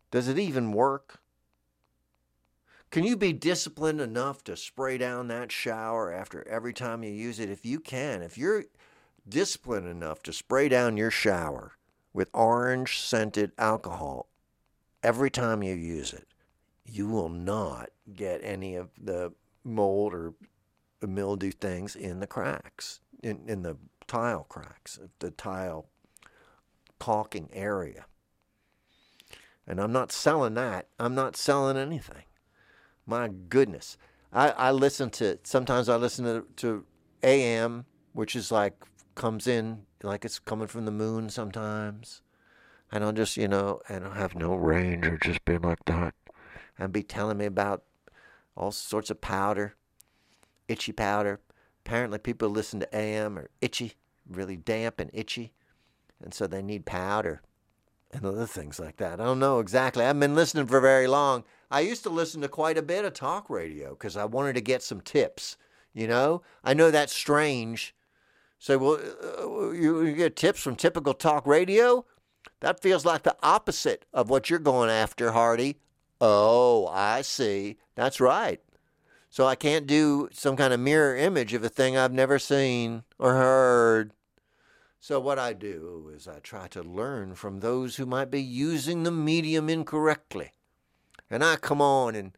Does it even work? Can you be disciplined enough to spray down that shower after every time you use it? If you can, if you're disciplined enough to spray down your shower with orange scented alcohol every time you use it, you will not get any of the mold or mildew things in the cracks, in the tile cracks, the tile caulking area. And I'm not selling that. I'm not selling anything. My goodness. I listen to, sometimes I listen to AM, which is like, comes in like it's coming from the moon sometimes. And I'll just, and I'll have no range or just be like that. And be telling me about all sorts of powder, itchy powder. Apparently people listen to AM are itchy, really damp and itchy. And so they need powder and other things like that. I don't know exactly. I haven't been listening for very long. I used to listen to quite a bit of talk radio because I wanted to get some tips. I know that's strange. Say, well, you get tips from typical talk radio? That feels like the opposite of what you're going after, Hardy. Oh, I see. That's right. So I can't do some kind of mirror image of a thing I've never seen or heard. So what I do is I try to learn from those who might be using the medium incorrectly. And I come on and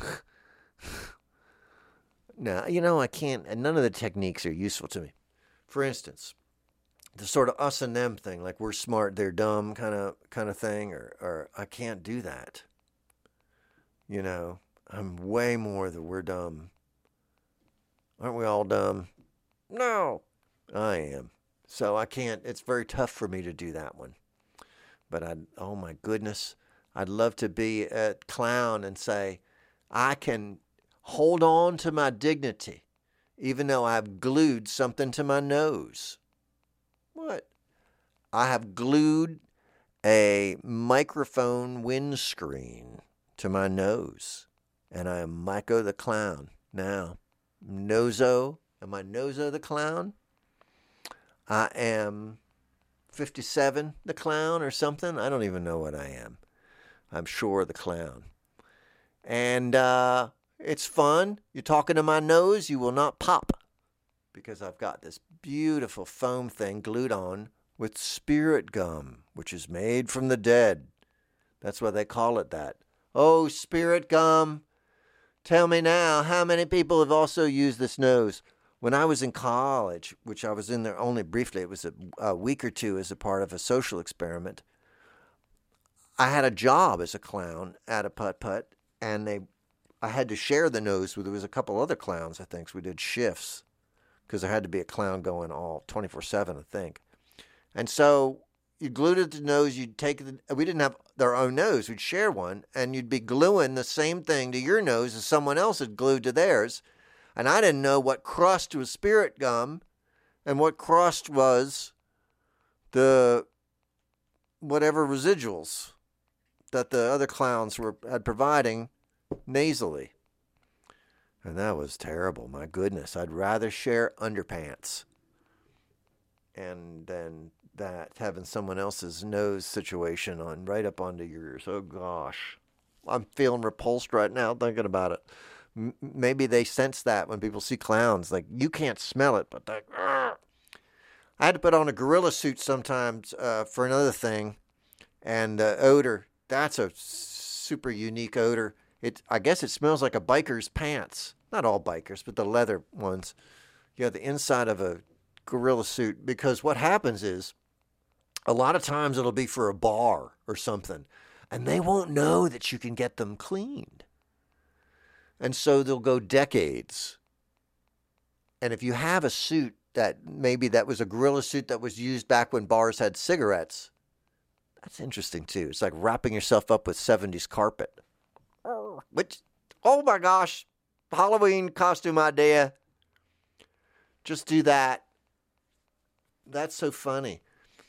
now, I can't, and none of the techniques are useful to me. For instance, the sort of us and them thing, like we're smart, they're dumb kind of thing, or I can't do that. I'm way more the we're dumb. Aren't we all dumb? No, I am. So I can't, it's very tough for me to do that one. But oh my goodness, I'd love to be a clown and say, I can hold on to my dignity, even though I've glued something to my nose. What? I have glued a microphone windscreen to my nose, and I am Miko the Clown. Now, Nozo, am I Nozo the Clown? I am 57 the Clown or something. I don't even know what I am. I'm sure the Clown. And it's fun. You're talking to my nose, you will not pop because I've got this beautiful foam thing glued on with spirit gum, which is made from the dead. That's why they call it that. Oh, spirit gum. Tell me now, how many people have also used this nose? When I was in college, which I was in there only briefly, it was a week or two as a part of a social experiment, I had a job as a clown at a putt-putt, and I had to share the nose with, there was a couple other clowns, I think, so we did shifts, because there had to be a clown going all 24/7, I think. And so you glued it to the nose, we didn't have our own nose, we'd share one, and you'd be gluing the same thing to your nose as someone else had glued to theirs. And I didn't know what crust was spirit gum and what crust was the whatever residuals that the other clowns had providing nasally. And that was terrible. My goodness. I'd rather share underpants and then that having someone else's nose situation on right up onto yours. Oh gosh. I'm feeling repulsed right now thinking about it. Maybe they sense that when people see clowns, like you can't smell it, but they, I had to put on a gorilla suit sometimes for another thing, and odor. That's a super unique odor. I guess it smells like a biker's pants. Not all bikers, but the leather ones. The inside of a gorilla suit, because what happens is a lot of times it'll be for a bar or something, and they won't know that you can get them cleaned. And so they'll go decades. And if you have a suit that maybe that was a gorilla suit that was used back when bars had cigarettes, that's interesting too. It's like wrapping yourself up with 70s carpet. Which, oh my gosh, Halloween costume idea. Just do that. That's so funny.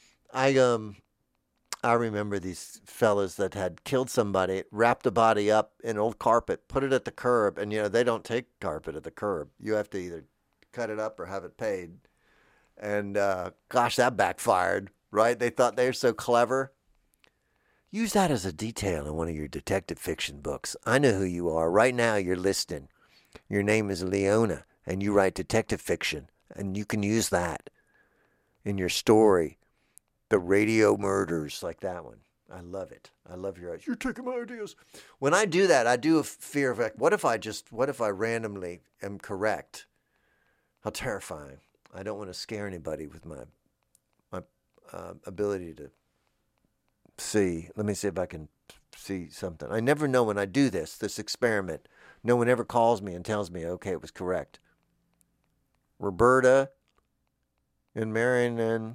I remember these fellas that had killed somebody, wrapped the body up in old carpet, put it at the curb, and they don't take carpet at the curb. You have to either cut it up or have it paid. And gosh, that backfired, right? They thought they were so clever. Use that as a detail in one of your detective fiction books. I know who you are. Right now you're listening. Your name is Leona, and you write detective fiction, and you can use that in your story. The radio murders, like that one. I love it. I love your ideas. You're taking my ideas. When I do that, I do a fear of, like, what if I randomly am correct? How terrifying. I don't want to scare anybody with my ability to see. Let me see if I can see something. I never know when I do this experiment. No one ever calls me and tells me, okay, it was correct. Roberta and Marion and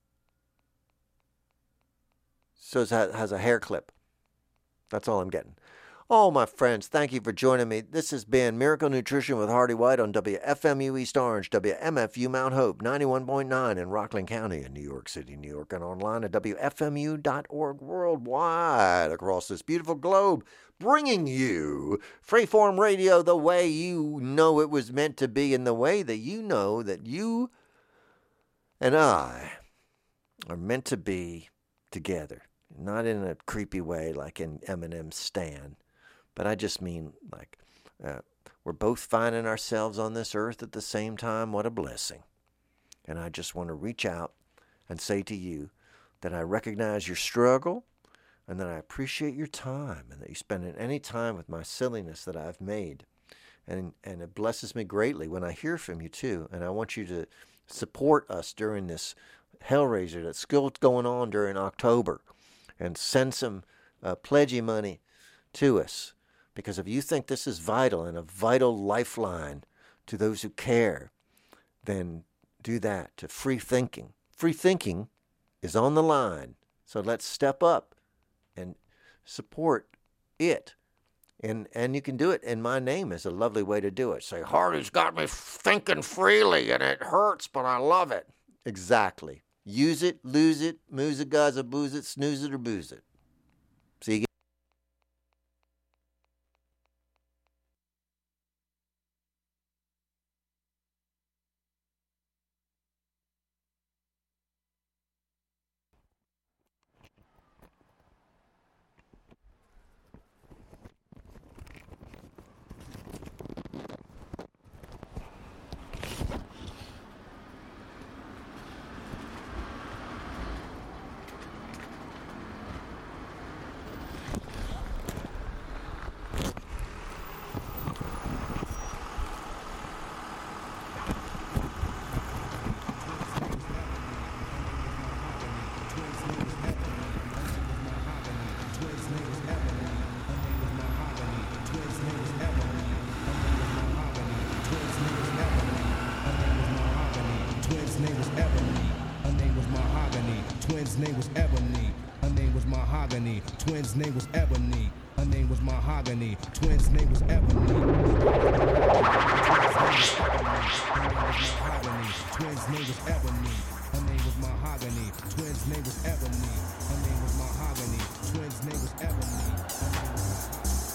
so it has a hair clip. That's all I'm getting. Oh, my friends, thank you for joining me. This has been Miracle Nutrition with Hardy White on WFMU East Orange, WMFU Mount Hope, 91.9 in Rockland County in New York City, New York, and online at WFMU.org worldwide across this beautiful globe, bringing you freeform radio the way you know it was meant to be, and the way that you know that you and I are meant to be together. Not in a creepy way like in Eminem's Stan. But I just mean, like, we're both finding ourselves on this earth at the same time. What a blessing. And I just want to reach out and say to you that I recognize your struggle and that I appreciate your time and that you spend any time with my silliness that I've made. And it blesses me greatly when I hear from you, too. And I want you to support us during this Hellraiser that's still going on during October. And send some pledgy money to us. Because if you think this is vital and a vital lifeline to those who care, then do that to free thinking. Free thinking is on the line. So let's step up and support it. And you can do it in my name is a lovely way to do it. Say, Hardy's got me thinking freely and it hurts, but I love it. Exactly. Use it, lose it, moose it, gaza, booze it, snooze it, or booze it. See you again. Twins' name was Ebony. Her name was Mahogany. Twins' name was Ebony. Twins' name was Ebony. Her name was Mahogany. Twins' name was Ebony. Her name was Mahogany. Twins' name was Ebony.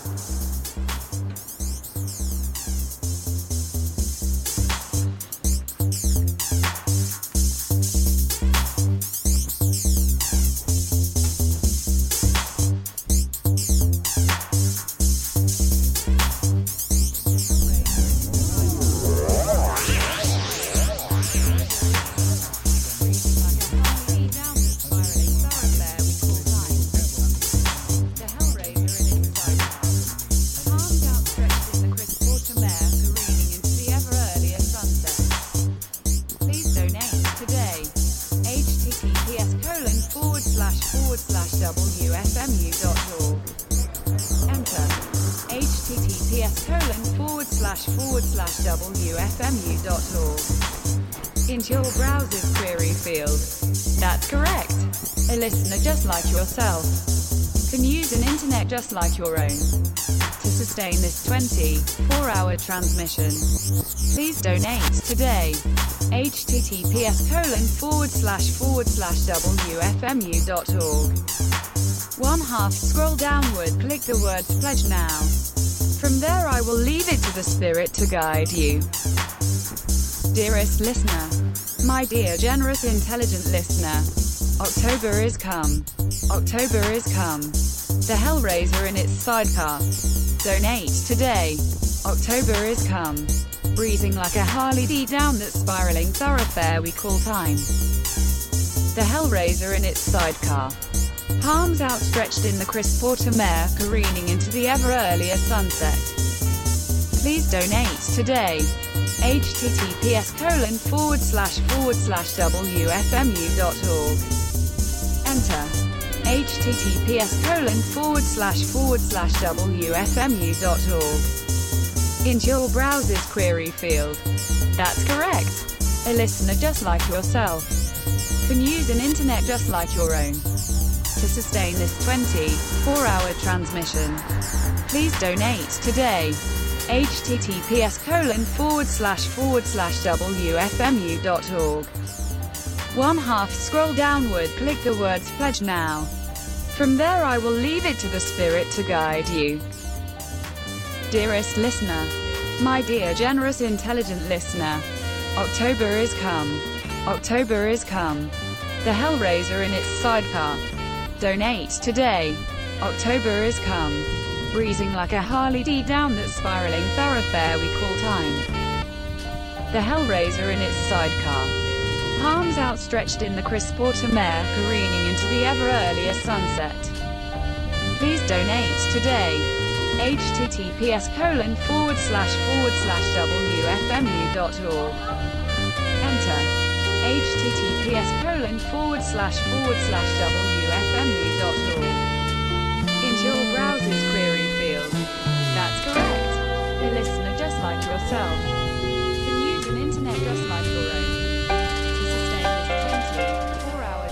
https://wfmu.org. Into your browser's query field. That's correct. A listener just like yourself can use an internet just like your own to sustain this 24-hour transmission. Please donate today. https://wfmu.org. One half scroll downward, click the words pledge now. From there I will leave it to the spirit to guide you. Dearest listener, my dear generous intelligent listener, October is come. October is come. The Hellraiser in its sidecar. Donate today. October is come. Breezing like a Harley D down that spiraling thoroughfare we call time. The Hellraiser in its sidecar. Palms outstretched in the crisp autumn air, careening into the ever earlier sunset. Please donate today. https://wfmu.org. Enter. https://wfmu.org. Into your browser's query field. That's correct. A listener just like yourself can use an internet just like your own to sustain this 24-hour transmission. Please donate today. https://wfmu.org. One half scroll downward, click the words pledge now. From there I will leave it to the spirit to guide you. Dearest listener, my dear generous intelligent listener, October is come. October is come. The Hellraiser in its sidecar. Donate today. October is come. Breezing like a Harley D down that spiraling thoroughfare we call time. The Hellraiser in its sidecar. Palms outstretched in the crisp autumn air, careening into the ever earlier sunset. Please donate today. https://wfmu.org. Enter. https://wfmu.org. Into your browser's query field. That's correct. A listener just like yourself can use an internet just like your own to sustain this 24-hour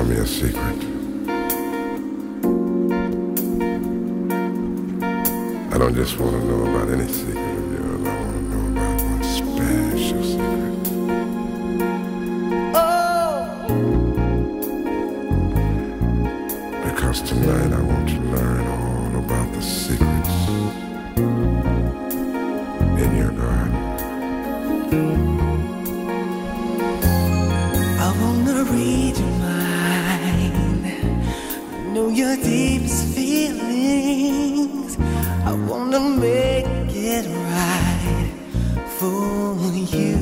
me a secret. I don't just want to know about any secret of yours. I want to know about one special secret. Oh! Because tonight I want to learn all about the secrets in your garden. I wanna read your mind, know your deepest feelings. I wanna make it right for you,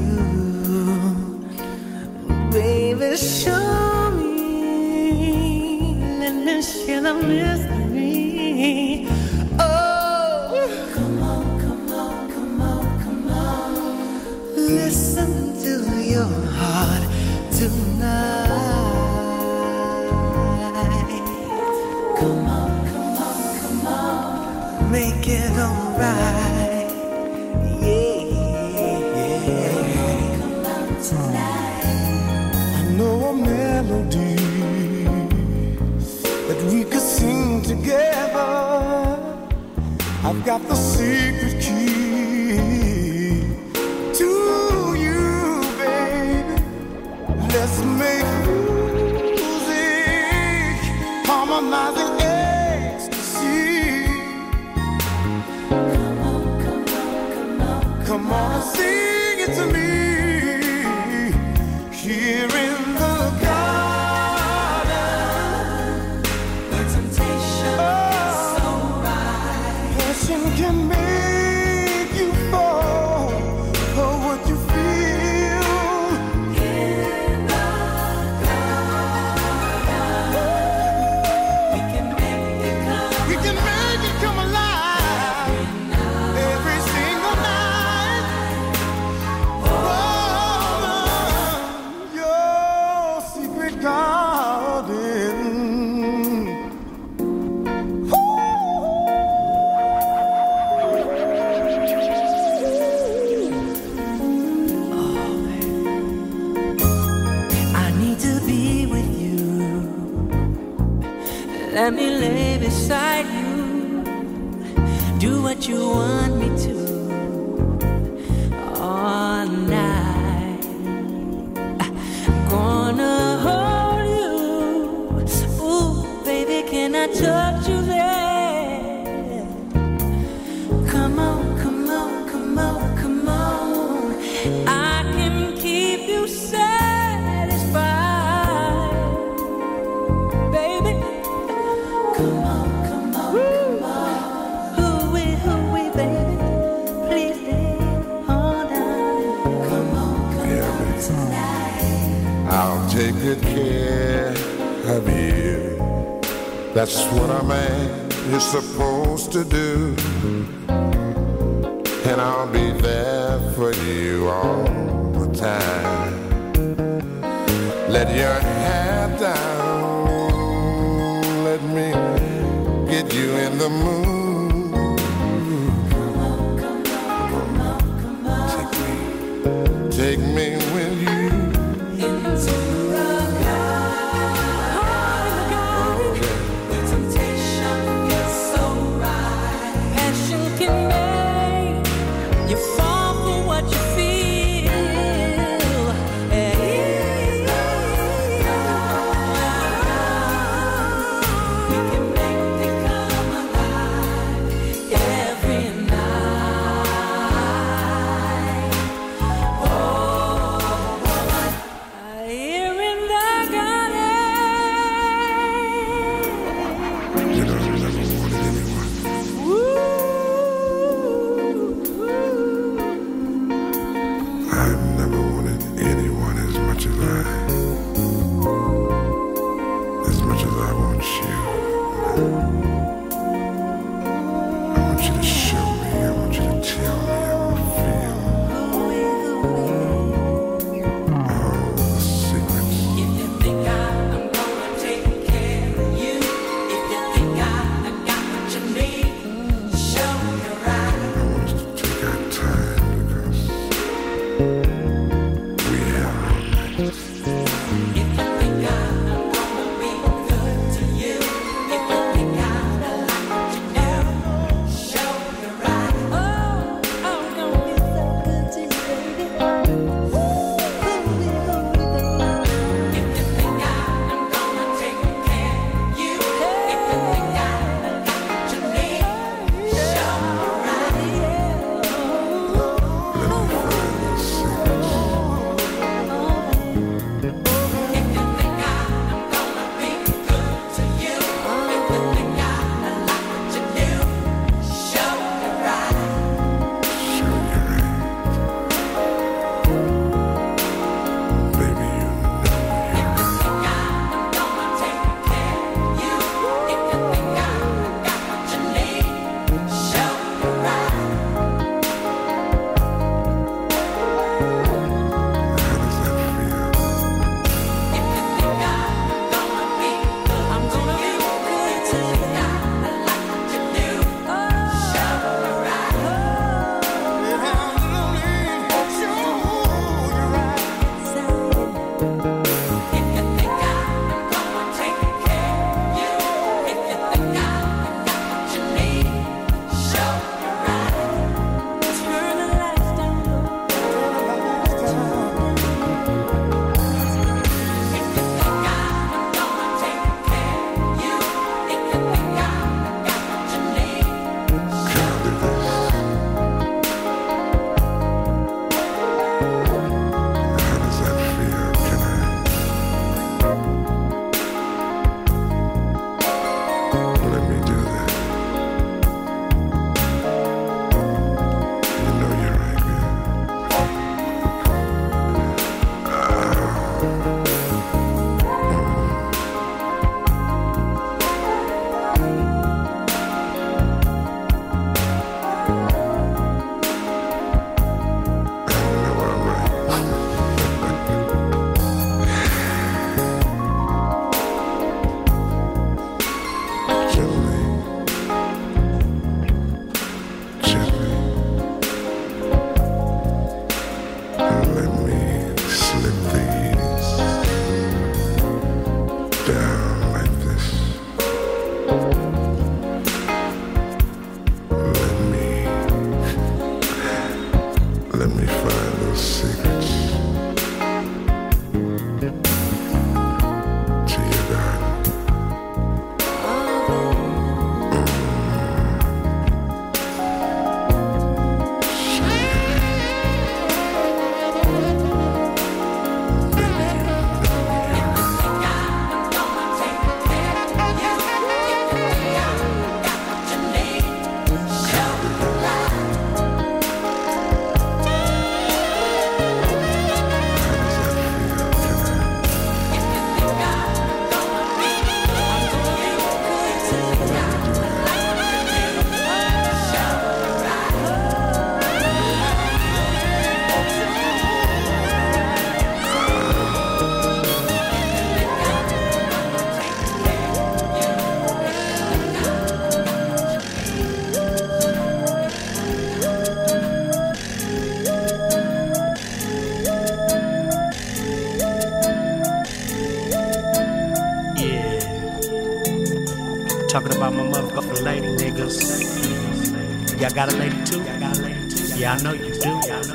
baby. Show me, let me share the mystery. Oh, come on, come on, come on, come on. Listen to your heart tonight. Come on, come on, come on. Make it alright. Yeah. Come on tonight. I know a melody that we could sing together. I've got the secret key to you, baby. Let's make music, harmonizing ecstasy. Come on, come on, come on. Come on and sing it to me. Here in the garden, the temptation is so right. Passion can make you fall for what you feel. In the garden, we can make it come alive. Every single night. Oh, your secret garden. I need to be with you. Let me lay beside you. Do what you want me to all night. I'm gonna hold you. Ooh, baby, can I touch you there? Come on, come on, come on, come on. I can keep you satisfied, baby. Come on, come on, come on. Hooey, baby. Please stay on down. Come on, come on tonight. I'll take good care of you. That's what a man is supposed to do. And I'll be there for you all the time. Let your hair down. Let me get you in the mood. Come on, come on, come on, come on. Take me with you. Into the garden. The temptation is so right. Passion can make you fall for what you feel. We can make it come alive. down like this. Let me find those secrets to you, darling. Talking about my motherfucking lady, niggas. Y'all got a lady too? Yeah, I know you do.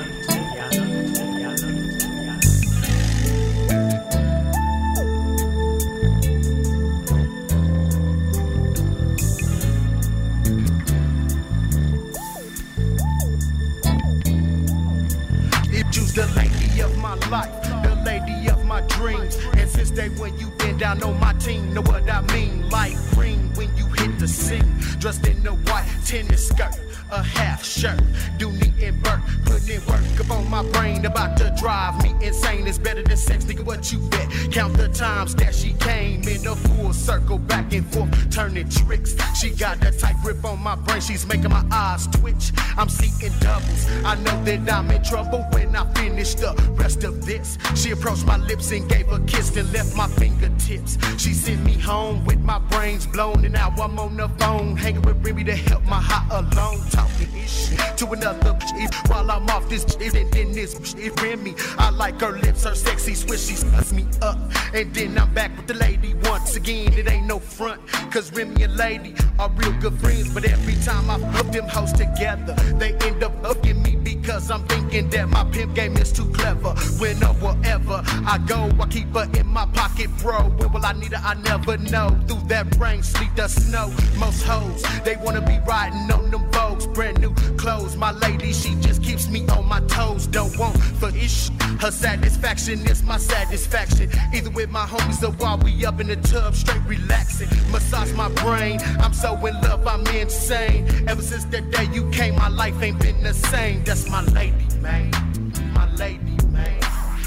Choose the lady of my life, the lady of my dreams. And since day when you been down on my team, know what I mean? Light green when you hit the scene, dressed in a white tennis skirt, a half shirt, Dooney and Burke, putting in work up on my brain, about to drive me insane. It's better than sex, nigga, what you bet? Count the times that she came in a full circle, back and forth, turning tricks. She got that tight grip on my brain, she's making my eyes twitch. I'm seeing doubles, I know that I'm in trouble when I finish the rest of this. She approached my lips and gave a kiss and left my fingertips. She sent me home with my brains blown, and now I'm on the phone hanging with Remy to help my high alone. Talking ish to another bitch while I'm off this shit, and then this bitch Remy. I like her lips, her sexy switch, she sputs me up. And then I'm back with the lady once again. It ain't no front, cause Remy and lady are real good friends. But every time I put them hoes together, they end up hooking me because I'm thinking that my pimp game is too clever. When or wherever I go, I keep her in my pocket, bro. When will I need her? I never know. Through that rain, sleet, the snow, most hoes, they wanna be riding on them Vogues, brand new clothes. My lady, she just keeps me on my toes. Don't want for ish. Her satisfaction is my satisfaction. Either with my homies or while we up in the tub, straight relaxing. Massage my brain. I'm so in love, I'm insane. Ever since that day you came, my life ain't been the same. That's my lady, man. My lady, man.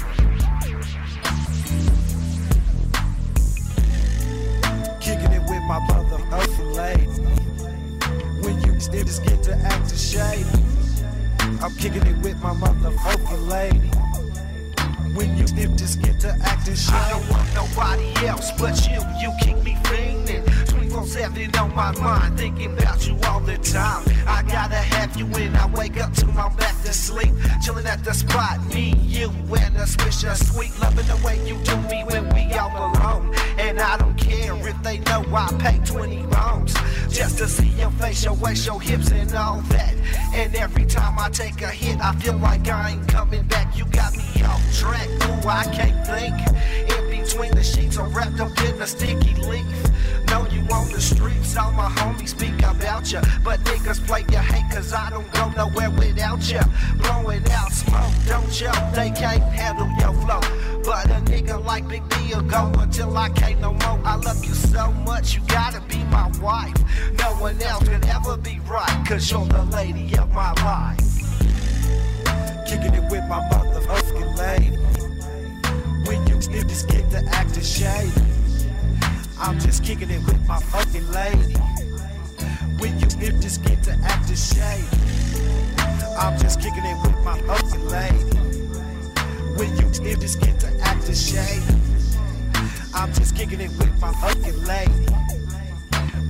Kicking it with my brother, lady. When you just get to acting shady, I'm kicking it with my motherfucking lady. When you just get to acting shady, I don't want nobody else but you. You keep me fiending 24/7 on my mind, thinking about you all the time. I gotta have you when I wake up till I'm back to sleep. Chilling at the spot, me, you, and a swish of sweet. Loving the way you do me when we all alone. And I don't care if they know I pay 20 bones just to see your face, your waist, your hips, and all that. And every time I take a hit, I feel like I ain't coming back. You got me off track, ooh, I can't think. In between the sheets, I'm wrapped up in a sticky leaf. Know you on the streets, all my homies speak about ya. But niggas play your hate, cause I don't go nowhere without ya. Blowing out smoke, don't you? They can't handle your flow. But a nigga like Big D'll go until I can't no more. I love you so much, you gotta be my wife. No one else could ever be right, cause you're the lady of my life. Kicking it with my motherfucking lady. When you just get to acting shady, I'm just kicking it with my fucking lady. When you just get to acting shady, I'm just kicking it with my fucking lady. When you just get to acting shady, I'm just kicking it with my fucking lady.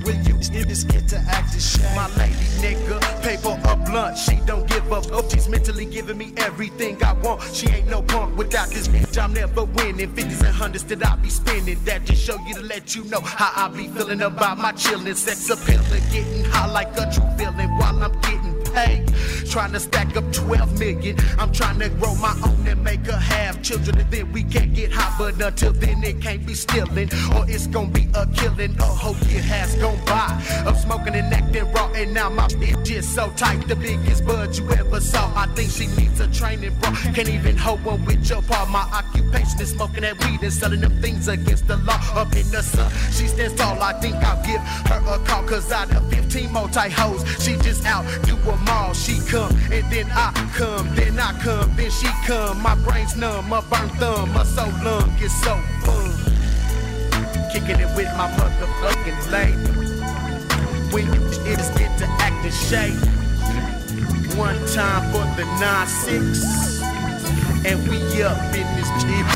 Will you just get to acting shame? My lady nigga, pay for a blunt. She don't give up. Oh, she's mentally giving me everything I want. She ain't no punk. Without this bitch, I'm never winning. 50s and 100s that I be spending. That just show you to let you know how I be feeling about my chillin'. Sex appealing, getting high like a true feeling while I'm getting paid. Trying to stack up 12 million. I'm trying to grow my own and make her have children. And then we can't get high, but until then it can't be stealing. Or it's gonna be a killing. A whole year has gone by of smoking and acting raw. And now my bitch is so tight. The biggest bud you ever saw. I think she needs a training, bro. Can't even hold one with your paw. My occupation is smoking that weed and selling them things against the law. Up in the sun, she stands tall. I think I'll give her a call. Cause out of 15 multi-hoes, she just out do them all. She come and then I come, then I come, then she come. My brain's numb, my burnt thumb, my soul lung is so fun. Kicking it with my motherfucking lady. When you just get to acting shady. One time for the 9-6, and we up in this cheap.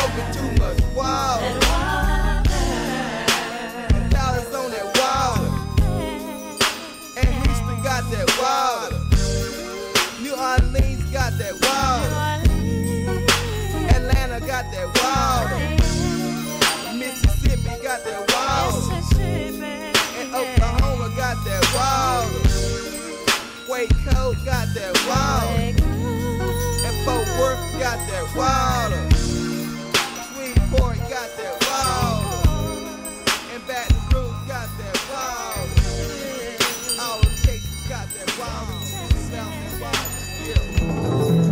Too much wild. And dollars on that wild. Waco got that water. And Fort Worth got that water. Sweetport got that water. And Baton Rouge got that water. All the cases got that water. Found that water. Yeah.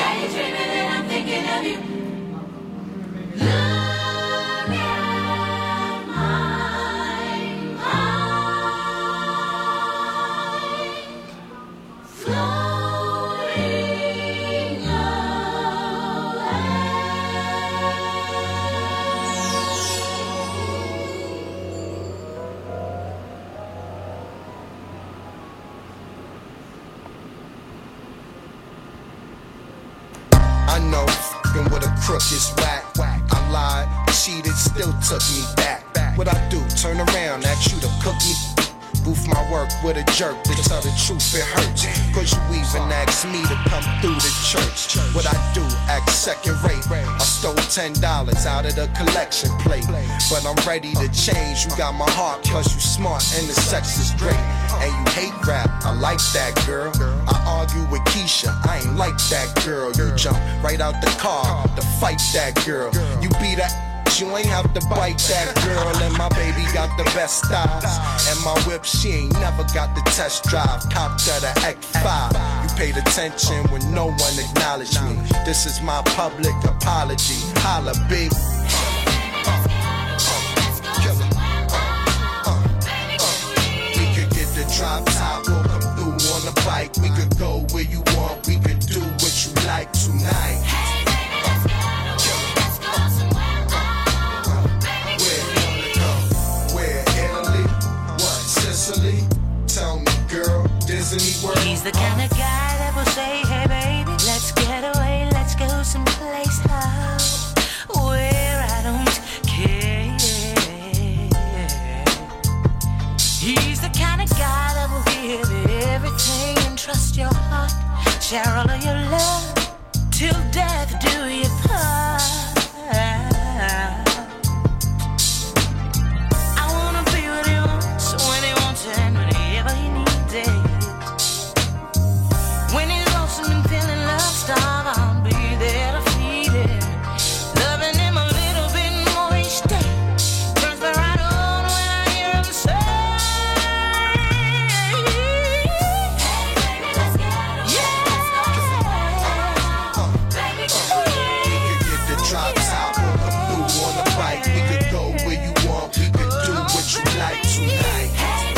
daydreaming and I'm thinking of you. Look at my mind floating away. I know f***ing with a crook is whack. I lied, cheated, still took me back. What I do, turn around, ask you to cook me. Boof my work with a jerk, to tell the truth it hurts. Cause you even asked me to come through the church. What I do, act second rate. I stole $10 out of the collection plate. But I'm ready to change, you got my heart, cause you smart and the sex is great. And you hate rap, I like that girl. I argue with Keisha, I ain't like that girl. You jump right out the car to fight that girl. You be that, you ain't have to bite that girl. And my baby got the best styles. And my whip, she ain't never got the test drive. Copped her the X5. You paid attention when no one acknowledged me. This is my public apology. Holla, big. We could get the drop top, we'll come through on the bike. We could go where you want, we could do what you like tonight. Tell me, girl, Disney World. He's the kind of guy that will say, hey baby, let's get away, let's go someplace where I don't care. He's the kind of guy that will give it everything and trust your heart, share all of your love, till death do you part. I wanna be with him, so when he wants it and whenever he needs it. When he's lonesome and feeling love starved, I'll be there to feed it. Loving him a little bit more each day. Turns me right on when I hear him say, hey baby, let's get away. Yeah, baby, we could get the drop top, we'll come through on the bike. We could go where you want, we could do what you like tonight.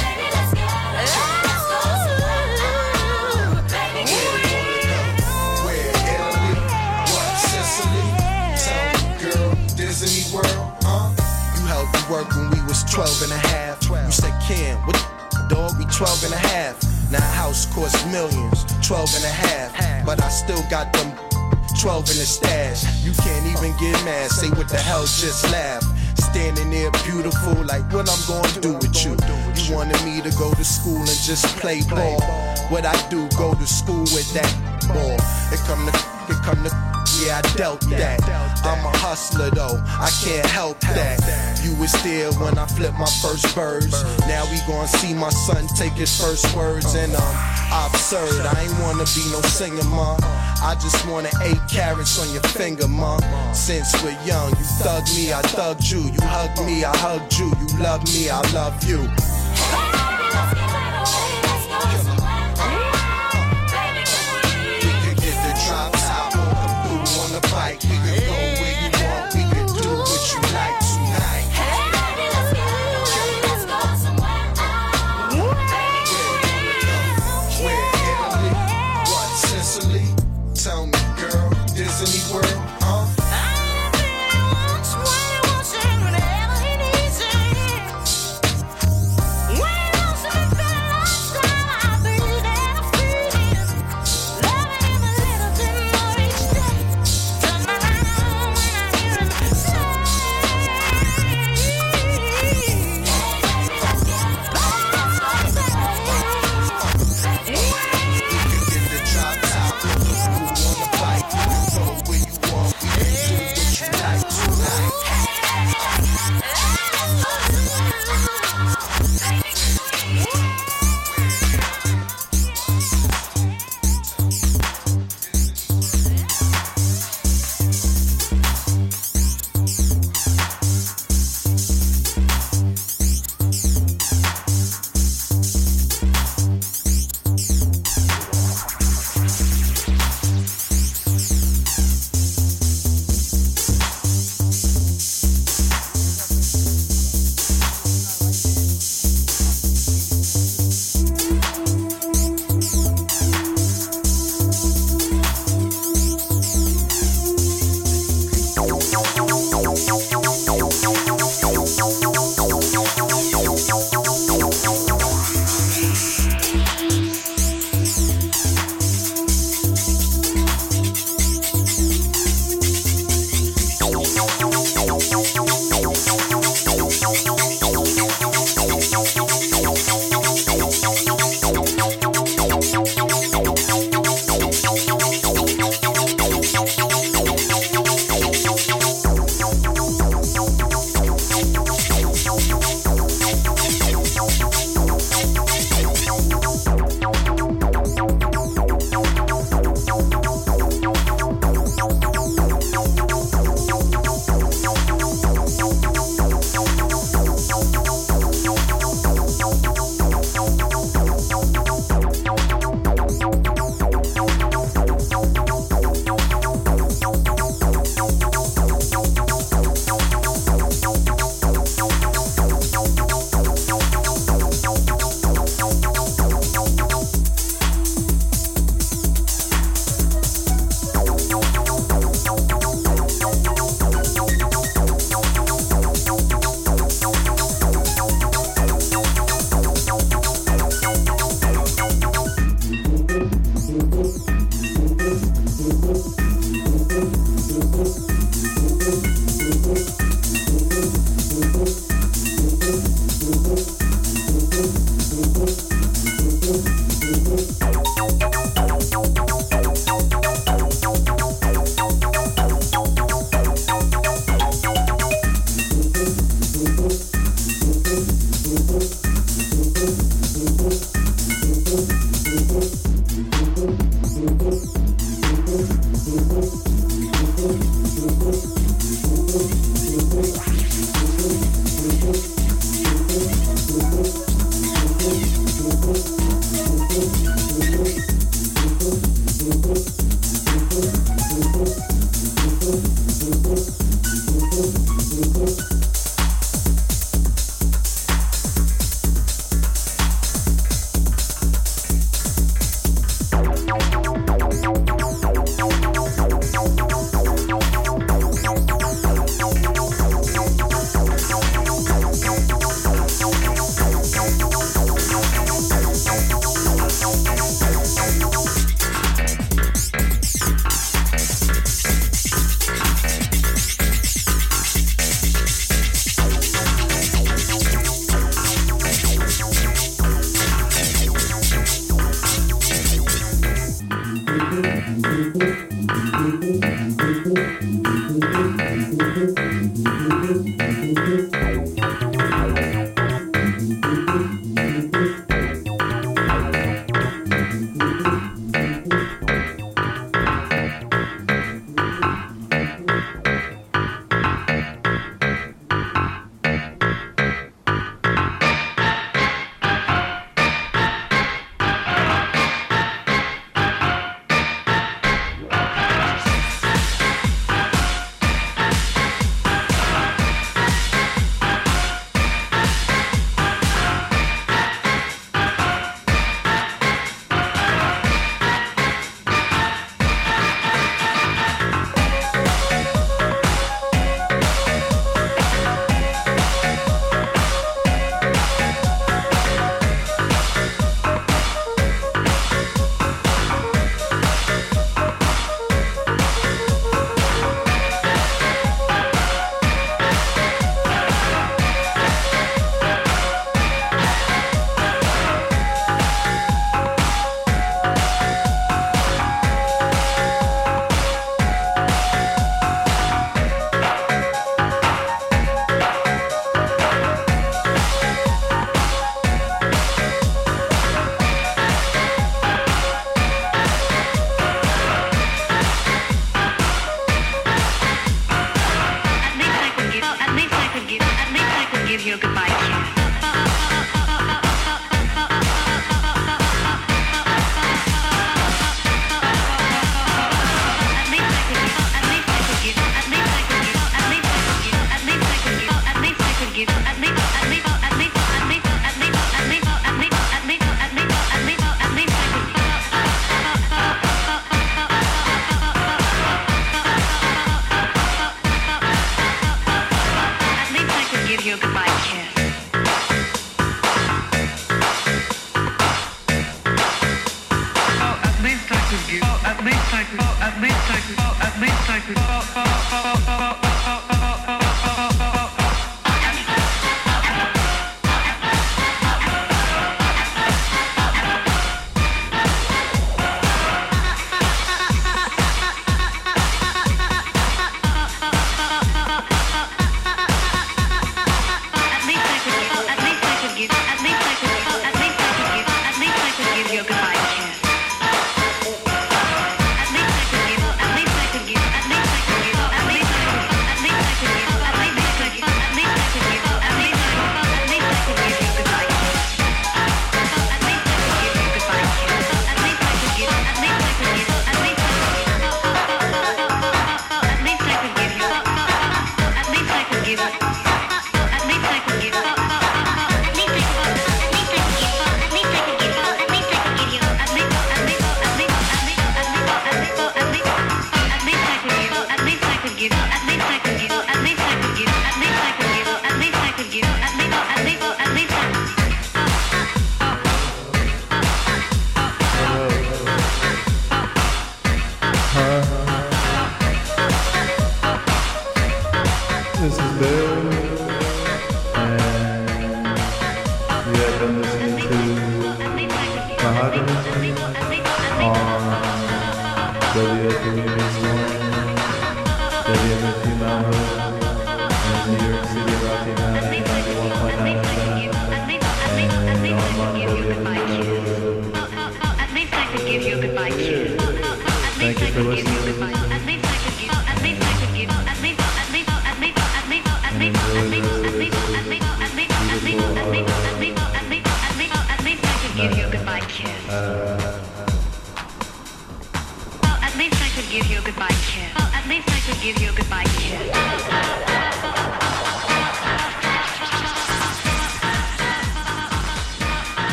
Where Italy, what Sicily? Tell me, girl, Disney World, huh? You held me work when we was 12 and a half. You said, Ken, what the dog? We 12 and a half. Now house costs millions, 12 and a half. But I still got them 12 in the stash. You can't even get mad, say what the hell, just laugh. Standing there beautiful, like what I'm gonna do with you. You wanted me to go to school and just play ball. What I do, go to school with that ball. It come to, yeah, I dealt that. I'm a hustler though, I can't help that. You was there when I flipped my first birds. Now we gon' see my son take his first words. And absurd, I ain't wanna be no singer, ma. I just wanted 8 carats on your finger, ma. Since we're young, you thugged me, I thugged you. You hugged me, I hugged you. You love me, I love you. We could get the drop top, we'll come through on the bike. We could go where you want, we could do what you like tonight. Where Italy, what Sicily? Tell me, girl, Disney World, huh? We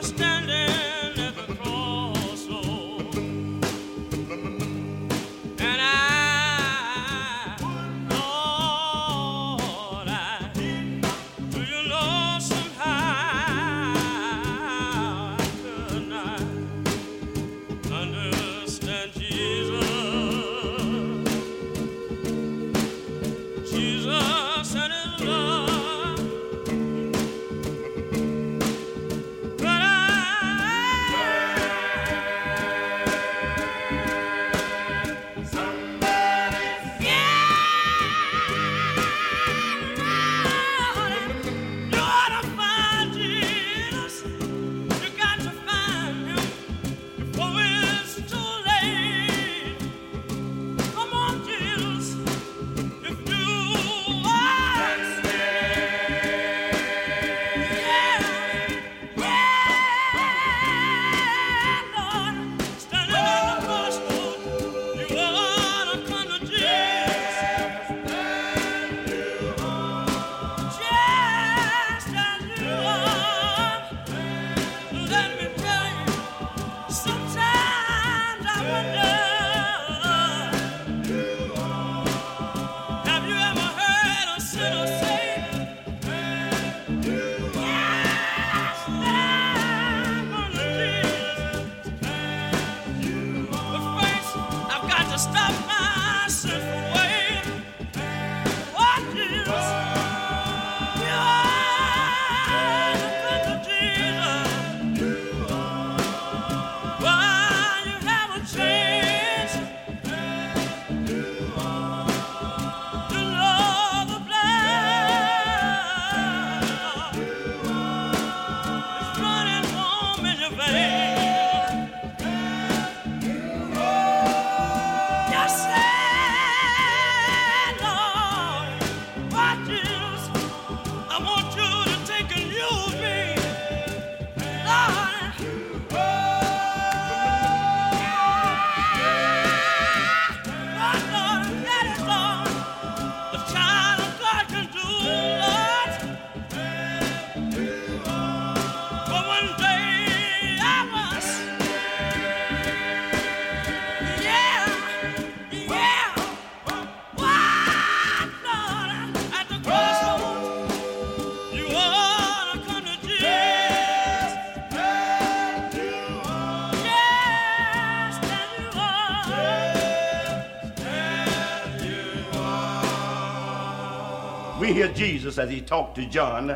We hear Jesus as he talked to John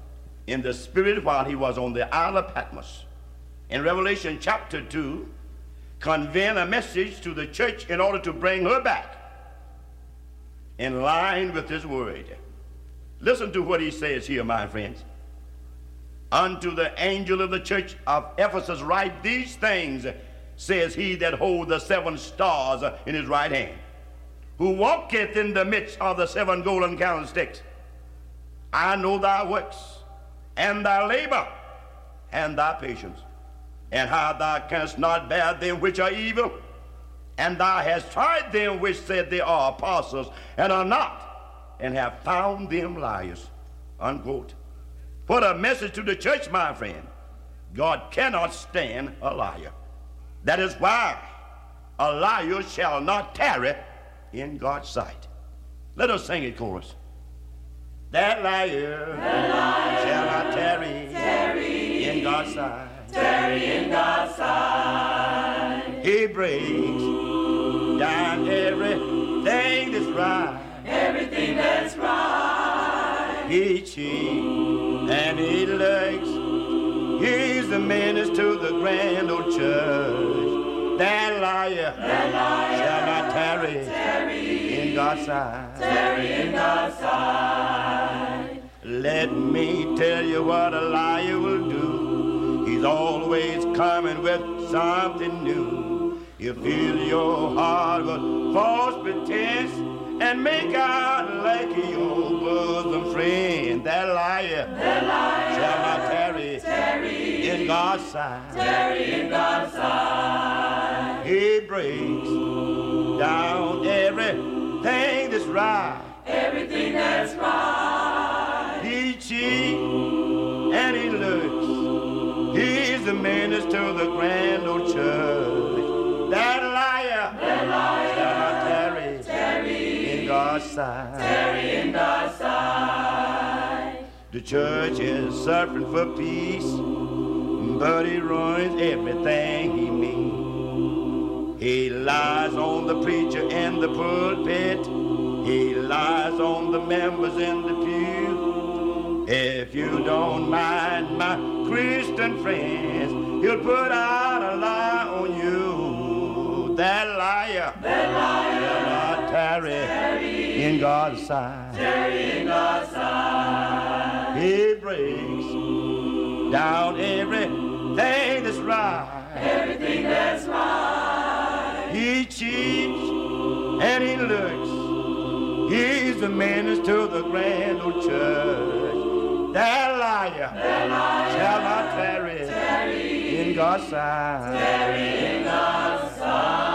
in the spirit while he was on the Isle of Patmos. In Revelation chapter 2, conveying a message to the church in order to bring her back in line with his word. Listen to what he says here, my friends. Unto the angel of the church of Ephesus write these things, says he that holds the 7 stars in his right hand, who walketh in the midst of the 7 golden candlesticks. I know thy works, and thy labor, and thy patience, and how thou canst not bear them which are evil, and thou hast tried them which said they are apostles, and are not, and have found them liars. Unquote. What a message to the church, my friend. God cannot stand a liar. That is why a liar shall not tarry in God's sight. Let us sing it, chorus. That liar shall not tarry in God's sight. He breaks down everything that's right. He cheats and he lurks. He's the menace to the grand old church. That liar shall not tarry in God's sight. Let me tell you what a liar will do. He's always coming with something new. He'll fill your heart with false pretense and make out like your bosom friend. That liar shall not tarry in God's sight. He breaks down everything that's right. He cheats and he lurks. He's He's a menace to the grand old church. That liar shall not tarry in God's sight. The church is suffering for peace, but he ruins everything he means. He lies on the preacher in the pulpit. He lies on the members in the pew. If you don't mind, my Christian friends, he'll put out a lie on you. That liar will not tarry in God's sight. He breaks down everything that's right. He cheats and he looks. He's a menace to the grand old church. That liar shall not tarry in God's sight.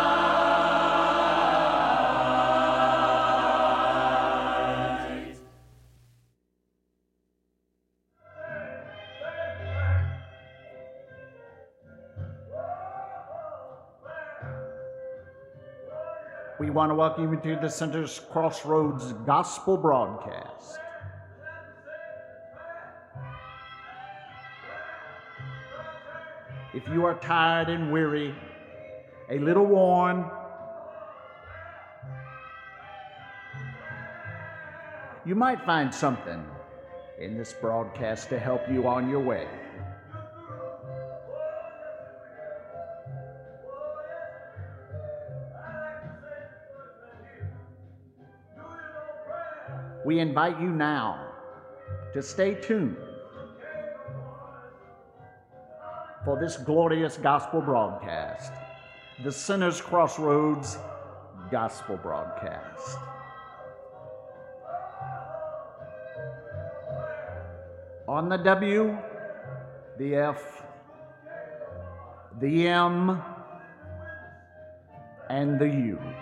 We want to welcome you to the Center's Crossroads Gospel Broadcast. If you are tired and weary, a little worn, you might find something in this broadcast to help you on your way. We invite you now to stay tuned for this glorious gospel broadcast, the Center's Crossroads Gospel Broadcast. On the W, the F, the M, and the U.